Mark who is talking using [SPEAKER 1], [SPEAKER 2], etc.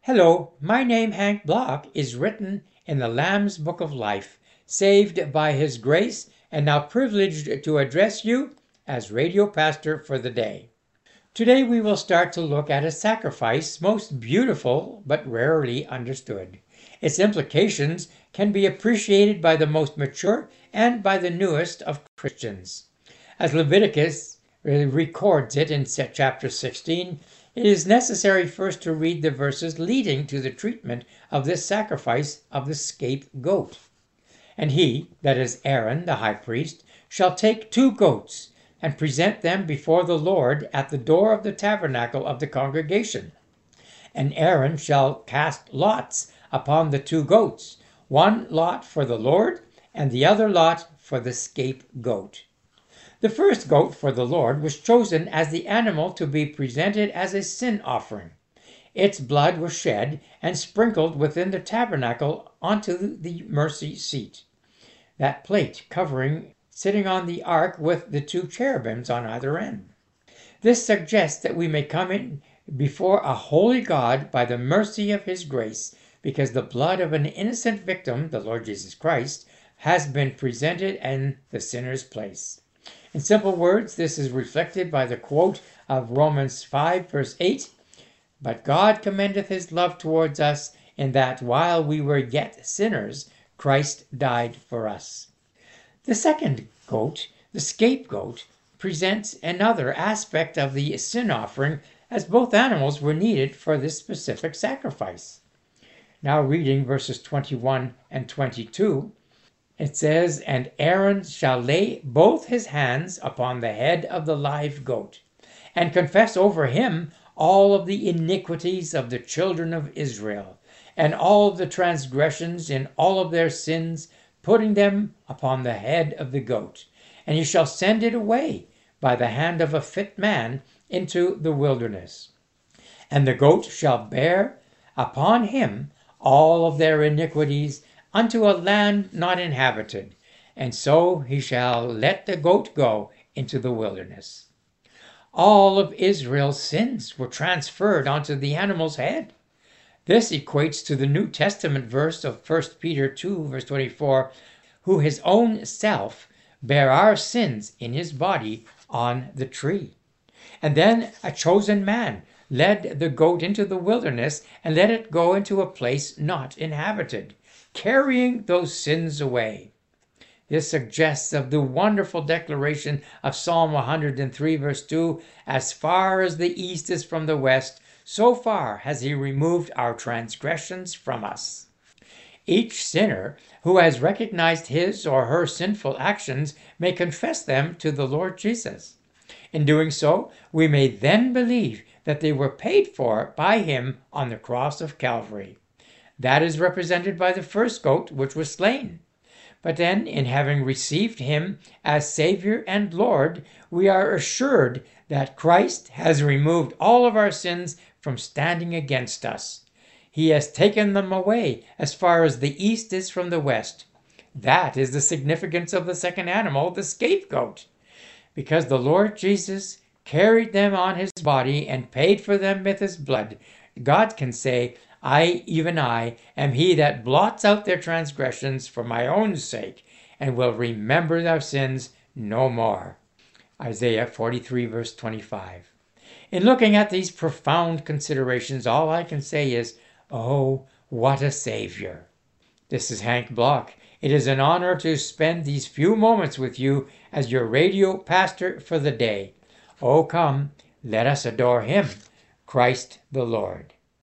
[SPEAKER 1] Hello, my name Hank Block is written in the Lamb's Book of Life, saved by His grace and now privileged to address you as radio pastor for the day. Today we will start to look at a sacrifice most beautiful but rarely understood. Its implications can be appreciated by the most mature and by the newest of Christians. As Leviticus records it in chapter 16, it is necessary first to read the verses leading to the treatment of this sacrifice of the scapegoat. And he, that is Aaron the high priest, shall take 2 goats, and present them before the Lord at the door of the tabernacle of the congregation. And Aaron shall cast lots upon the 2 goats, one lot for the Lord, and the other lot for the scapegoat. The first goat for the Lord was chosen as the animal to be presented as a sin offering. Its blood was shed and sprinkled within the tabernacle onto the mercy seat, that plate covering sitting on the ark with the 2 cherubims on either end. This suggests that we may come in before a holy God by the mercy of His grace, because the blood of an innocent victim, the Lord Jesus Christ, has been presented in the sinner's place. In simple words, this is reflected by the quote of Romans 5 verse 8, "But God commendeth His love towards us, in that while we were yet sinners, Christ died for us." The second goat, the scapegoat, presents another aspect of the sin offering, as both animals were needed for this specific sacrifice. Now reading verses 21 and 22, it says, "And Aaron shall lay both his hands upon the head of the live goat, and confess over him all of the iniquities of the children of Israel, and all of the transgressions in all of their sins, putting them upon the head of the goat. And he shall send it away by the hand of a fit man into the wilderness. And the goat shall bear upon him all of their iniquities unto a land not inhabited, and so he shall let the goat go into the wilderness." All of Israel's sins were transferred onto the animal's head. This equates to the New Testament verse of 1 Peter 2 verse 24, "Who his own self bare our sins in his body on the tree." And then a chosen man led the goat into the wilderness and let it go into a place not inhabited, carrying those sins away. This suggests of the wonderful declaration of Psalm 103 verse 2, "As far as the east is from the west, so far has He removed our transgressions from us." Each sinner who has recognized his or her sinful actions may confess them to the Lord Jesus. In doing so, we may then believe that they were paid for by Him on the cross of Calvary. That is represented by the first goat, which was slain. But then, in having received Him as Savior and Lord, we are assured that Christ has removed all of our sins from standing against us. He has taken them away as far as the east is from the west. That is the significance of the second animal, the scapegoat. Because the Lord Jesus carried them on His body and paid for them with His blood, God can say, even I, am He that blots out their transgressions for my own sake, and will remember their sins no more." Isaiah 43 verse 25. In looking at these profound considerations, all I can say is, oh, what a Savior. This is Hank Block. It is an honor to spend these few moments with you as your radio pastor for the day. Oh, come, let us adore Him, Christ the Lord.